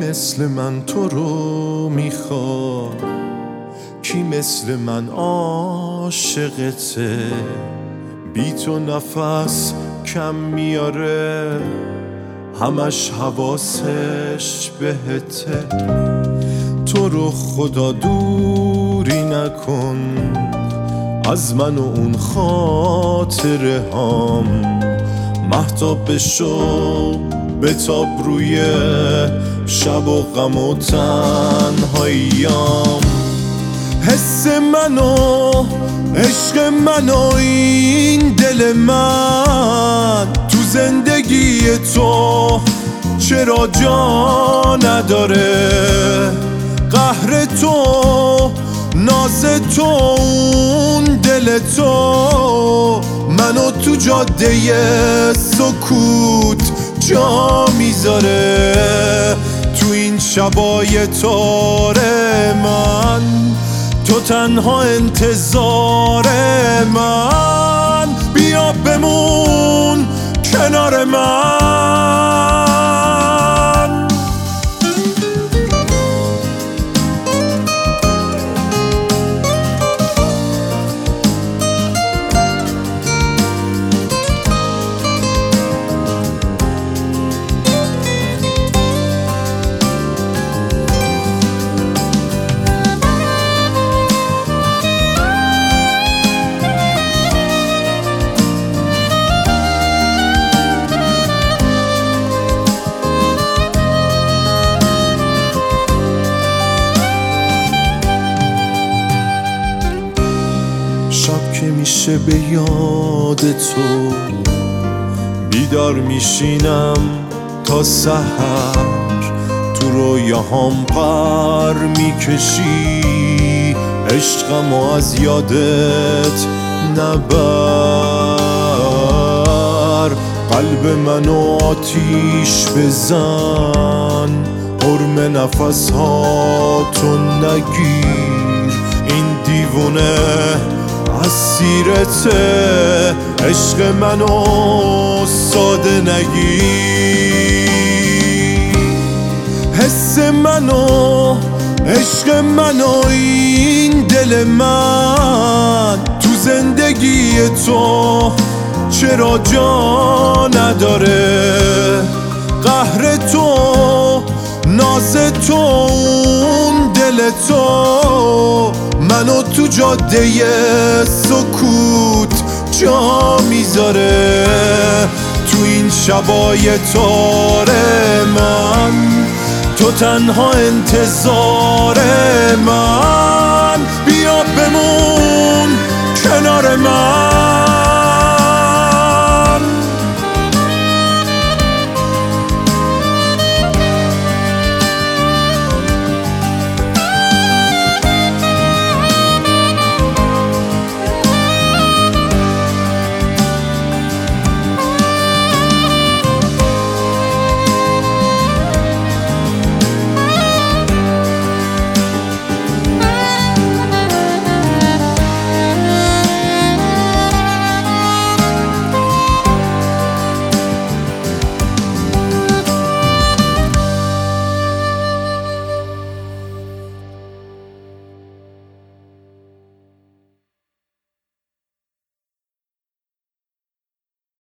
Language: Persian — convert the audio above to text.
مثل من تو رو میخواد؟ کی مثل من عاشقته؟ بی تو نفس کم میاره، همش حواسش بهته. تو رو خدا دوری نکن از من و اون خاطره هام. مهتاب بشو بتاب روی شب و غم و تنهاییام. حس منو عشق منو این دل من تو زندگی تو چرا جا نداره؟ قهر تو ناز تو اون دل تو منو تو جاده سکوت جا میذاره. تو این شبای تاره من تو تنها انتظار من. بیا بمون کنار من. شب که میشه به یاد تو بیدار میشینم تا سحر. تو رویاهام پر میکشی عشقمو از یادت نبر. قلب منو آتیش بزن، حرم نفس ها تو نگیر. این دیوونه اسیرته، عشق منو ساده نگیر. حس منو عشق منو این دل من تو زندگی تو چرا جا نداره؟ قهر تو ناز تو اون دل تو منو تو جاده سکوت جا میذاره. تو این شبای تاره من تو تنها انتظار من. بیا بمون کنار من.